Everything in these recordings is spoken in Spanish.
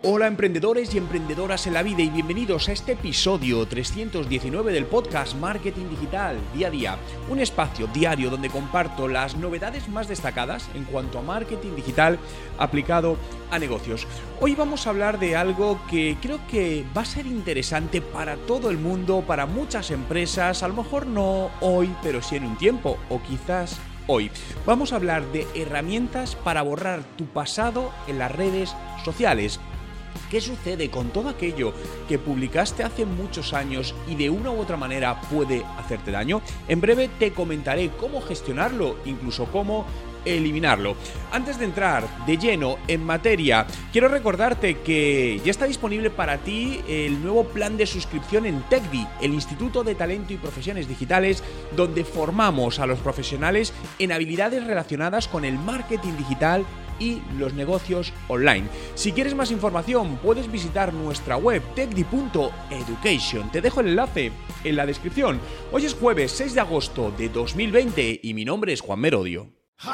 Hola emprendedores y emprendedoras en la vida y bienvenidos a este episodio 319 del podcast Marketing Digital Día a Día, un espacio diario donde comparto las novedades más destacadas en cuanto a marketing digital aplicado a negocios. Hoy vamos a hablar de algo que creo que va a ser interesante para todo el mundo, para muchas empresas, a lo mejor no hoy, pero sí en un tiempo, o quizás hoy. Vamos a hablar de herramientas para borrar tu pasado en las redes sociales. ¿Qué sucede con todo aquello que publicaste hace muchos años y de una u otra manera puede hacerte daño? En breve te comentaré cómo gestionarlo, incluso cómo eliminarlo. Antes de entrar de lleno en materia, quiero recordarte que ya está disponible para ti el nuevo plan de suscripción en TechDi, el Instituto de Talento y Profesiones Digitales, donde formamos a los profesionales en habilidades relacionadas con el marketing digital y los negocios online. Si quieres más información, puedes visitar nuestra web techdi.education. Te dejo el enlace en la descripción. Hoy es jueves 6 de agosto de 2020 y mi nombre es Juan Merodio.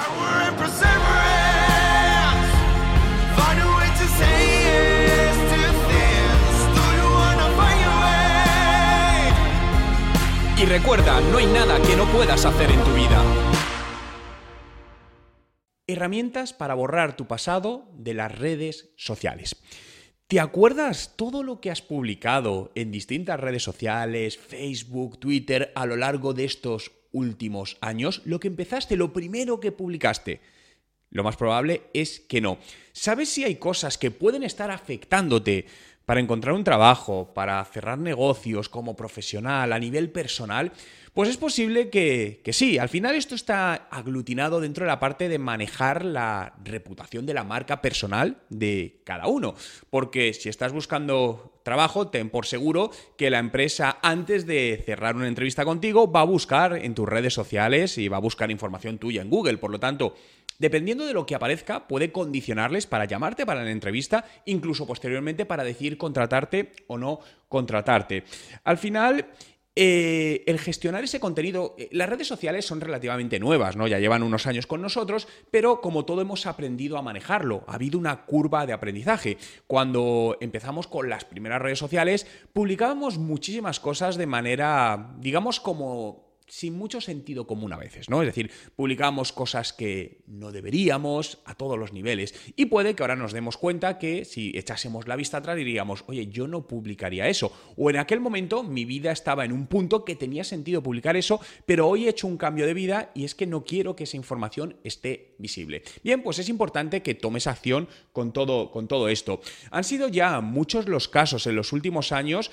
Y recuerda, no hay nada que no puedas hacer en tu vida. Herramientas para borrar tu pasado de las redes sociales. ¿Te acuerdas todo lo que has publicado en distintas redes sociales, Facebook, Twitter, a lo largo de estos últimos años? Lo que empezaste, lo primero que publicaste. Lo más probable es que no. ¿Sabes si hay cosas que pueden estar afectándote para encontrar un trabajo, para cerrar negocios como profesional, a nivel personal? Pues es posible que sí. Al final esto está aglutinado dentro de la parte de manejar la reputación de la marca personal de cada uno. Porque si estás buscando trabajo, ten por seguro que la empresa, antes de cerrar una entrevista contigo, va a buscar en tus redes sociales y va a buscar información tuya en Google. Por lo tanto, dependiendo de lo que aparezca, puede condicionarles para llamarte para la entrevista, incluso posteriormente para decidir contratarte o no contratarte. Al final, el gestionar ese contenido, las redes sociales son relativamente nuevas, ¿no? Ya llevan unos años con nosotros, pero como todo hemos aprendido a manejarlo. Ha habido una curva de aprendizaje. Cuando empezamos con las primeras redes sociales, publicábamos muchísimas cosas de manera, digamos, como sin mucho sentido común a veces, ¿no? Es decir, publicamos cosas que no deberíamos a todos los niveles y puede que ahora nos demos cuenta que si echásemos la vista atrás diríamos, oye, yo no publicaría eso, o en aquel momento mi vida estaba en un punto que tenía sentido publicar eso, pero hoy he hecho un cambio de vida y es que no quiero que esa información esté visible. Bien, pues es importante que tomes acción con todo esto. Han sido ya muchos los casos en los últimos años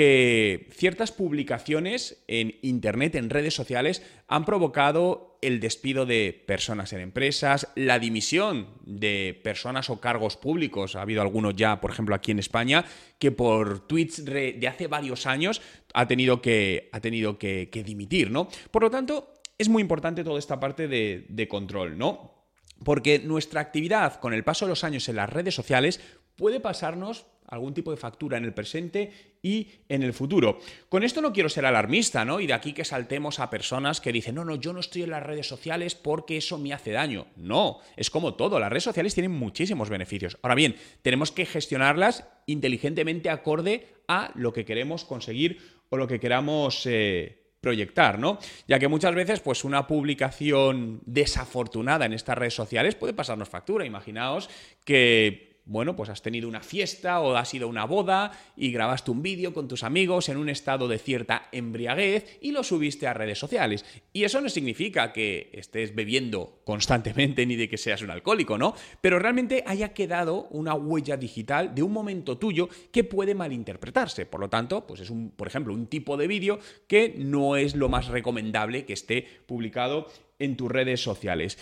que ciertas publicaciones en internet, en redes sociales, han provocado el despido de personas en empresas, la dimisión de personas o cargos públicos. Ha habido algunos ya, por ejemplo, aquí en España, que por tweets de hace varios años ha tenido que dimitir, ¿no? Por lo tanto, es muy importante toda esta parte de control, ¿no? Porque nuestra actividad con el paso de los años en las redes sociales puede pasarnos algún tipo de factura en el presente y en el futuro. Con esto no quiero ser alarmista, ¿no? Y de aquí que saltemos a personas que dicen, no, yo no estoy en las redes sociales porque eso me hace daño. No, es como todo, las redes sociales tienen muchísimos beneficios. Ahora bien, tenemos que gestionarlas inteligentemente acorde a lo que queremos conseguir o lo que queramos proyectar, ¿no? Ya que muchas veces, pues una publicación desafortunada en estas redes sociales puede pasarnos factura. Imaginaos que bueno, pues has tenido una fiesta o ha sido una boda y grabaste un vídeo con tus amigos en un estado de cierta embriaguez y lo subiste a redes sociales. Y eso no significa que estés bebiendo constantemente ni de que seas un alcohólico, ¿no? Pero realmente haya quedado una huella digital de un momento tuyo que puede malinterpretarse. Por lo tanto, pues es por ejemplo, un tipo de vídeo que no es lo más recomendable que esté publicado en tus redes sociales.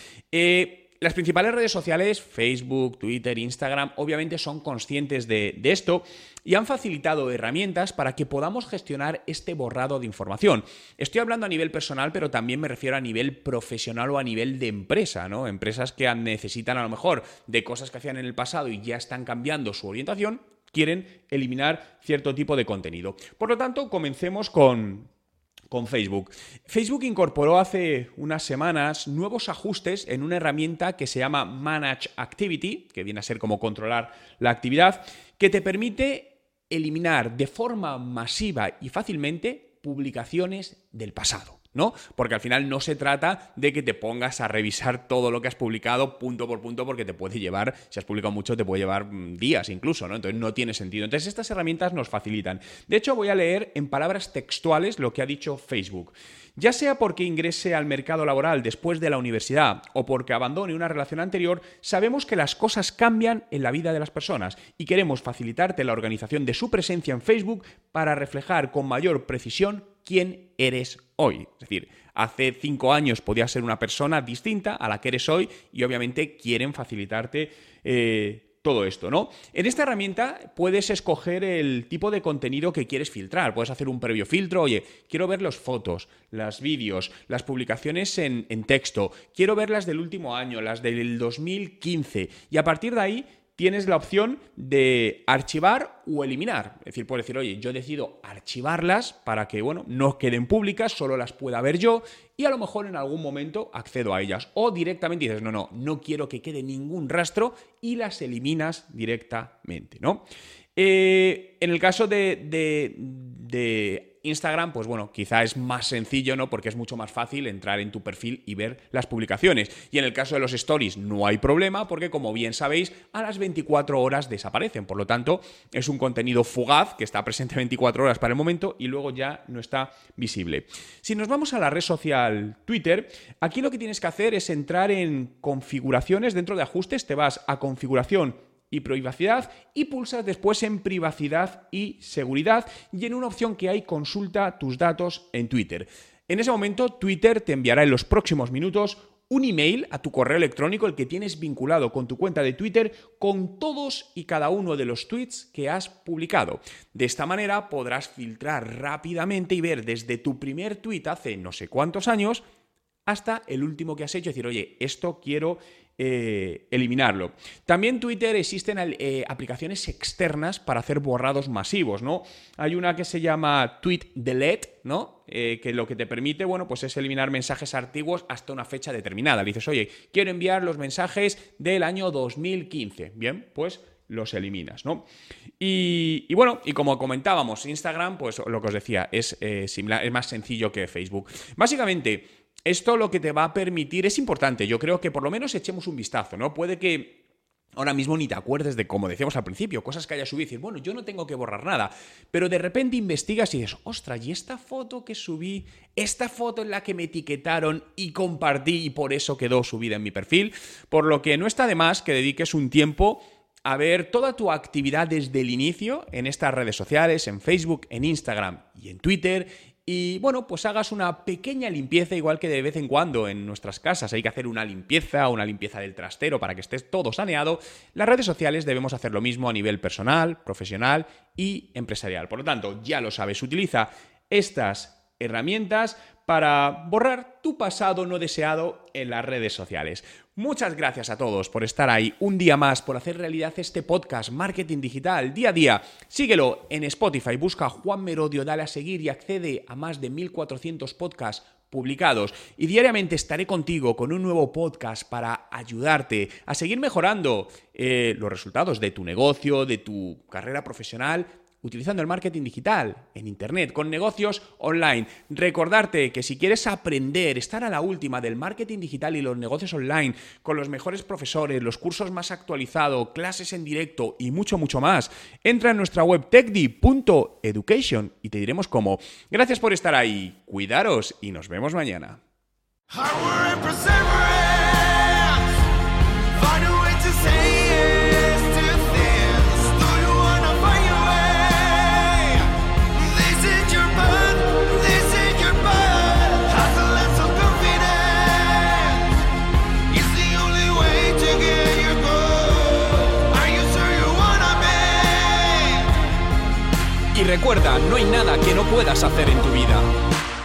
Las principales redes sociales, Facebook, Twitter, Instagram, obviamente son conscientes de esto y han facilitado herramientas para que podamos gestionar este borrado de información. Estoy hablando a nivel personal, pero también me refiero a nivel profesional o a nivel de empresa, ¿no? Empresas que necesitan a lo mejor de cosas que hacían en el pasado y ya están cambiando su orientación, quieren eliminar cierto tipo de contenido. Por lo tanto, comencemos con con Facebook. Facebook incorporó hace unas semanas nuevos ajustes en una herramienta que se llama Manage Activity, que viene a ser como controlar la actividad, que te permite eliminar de forma masiva y fácilmente publicaciones del pasado, ¿no? Porque al final no se trata de que te pongas a revisar todo lo que has publicado punto por punto, porque te puede llevar, si has publicado mucho, te puede llevar días incluso, ¿no? Entonces no tiene sentido. Entonces estas herramientas nos facilitan. De hecho, voy a leer en palabras textuales lo que ha dicho Facebook. Ya sea porque ingrese al mercado laboral después de la universidad o porque abandone una relación anterior, sabemos que las cosas cambian en la vida de las personas y queremos facilitarte la organización de su presencia en Facebook para reflejar con mayor precisión quién eres hoy. Es decir, hace 5 años podías ser una persona distinta a la que eres hoy y obviamente quieren facilitarte todo esto, ¿no? En esta herramienta puedes escoger el tipo de contenido que quieres filtrar. Puedes hacer un previo filtro. Oye, quiero ver las fotos, los vídeos, las publicaciones en texto. Quiero ver las del último año, las del 2015. Y a partir de ahí tienes la opción de archivar o eliminar. Es decir, puedes decir, oye, yo decido archivarlas para que, bueno, no queden públicas, solo las pueda ver yo y a lo mejor en algún momento accedo a ellas. O directamente dices, no quiero que quede ningún rastro y las eliminas directamente, ¿no? En el caso de Instagram, pues bueno, quizá es más sencillo, ¿no? Porque es mucho más fácil entrar en tu perfil y ver las publicaciones. Y en el caso de los stories no hay problema porque, como bien sabéis, a las 24 horas desaparecen. Por lo tanto, es un contenido fugaz que está presente 24 horas para el momento y luego ya no está visible. Si nos vamos a la red social Twitter, aquí lo que tienes que hacer es entrar en configuraciones, dentro de ajustes, te vas a configuración y privacidad y pulsas después en privacidad y seguridad y en una opción que hay consulta tus datos en Twitter. En ese momento Twitter te enviará en los próximos minutos un email a tu correo electrónico, el que tienes vinculado con tu cuenta de Twitter, con todos y cada uno de los tweets que has publicado. De esta manera podrás filtrar rápidamente y ver desde tu primer tweet hace no sé cuántos años hasta el último que has hecho, decir, oye, esto quiero eliminarlo. También Twitter existen aplicaciones externas para hacer borrados masivos, ¿no? Hay una que se llama Tweet Delete, ¿no? Que lo que te permite, bueno, pues es eliminar mensajes antiguos hasta una fecha determinada. Le dices, oye, quiero enviar los mensajes del año 2015. Bien, pues los eliminas, ¿no? Y bueno, y como comentábamos, Instagram, pues lo que os decía, es similar, es más sencillo que Facebook. Básicamente, esto lo que te va a permitir es importante. Yo creo que por lo menos echemos un vistazo, ¿no? Puede que ahora mismo ni te acuerdes de, como decíamos al principio, cosas que hayas subido y dices, bueno, yo no tengo que borrar nada. Pero de repente investigas y dices, ostras, ¿y esta foto que subí? Esta foto en la que me etiquetaron y compartí y por eso quedó subida en mi perfil. Por lo que no está de más que dediques un tiempo a ver toda tu actividad desde el inicio en estas redes sociales, en Facebook, en Instagram y en Twitter. Y bueno, pues hagas una pequeña limpieza, igual que de vez en cuando en nuestras casas hay que hacer una limpieza del trastero para que esté todo saneado. Las redes sociales debemos hacer lo mismo a nivel personal, profesional y empresarial. Por lo tanto, ya lo sabes, utiliza estas herramientas para borrar tu pasado no deseado en las redes sociales. Muchas gracias a todos por estar ahí un día más, por hacer realidad este podcast Marketing Digital día a día. Síguelo en Spotify, busca Juan Merodio, dale a seguir y accede a más de 1400 podcasts publicados. Y diariamente estaré contigo con un nuevo podcast para ayudarte a seguir mejorando los resultados de tu negocio, de tu carrera profesional, utilizando el marketing digital en Internet, con negocios online. Recordarte que si quieres aprender, estar a la última del marketing digital y los negocios online, con los mejores profesores, los cursos más actualizados, clases en directo y mucho, mucho más, entra en nuestra web techdi.education y te diremos cómo. Gracias por estar ahí, cuidaros y nos vemos mañana. Y recuerda, no hay nada que no puedas hacer en tu vida.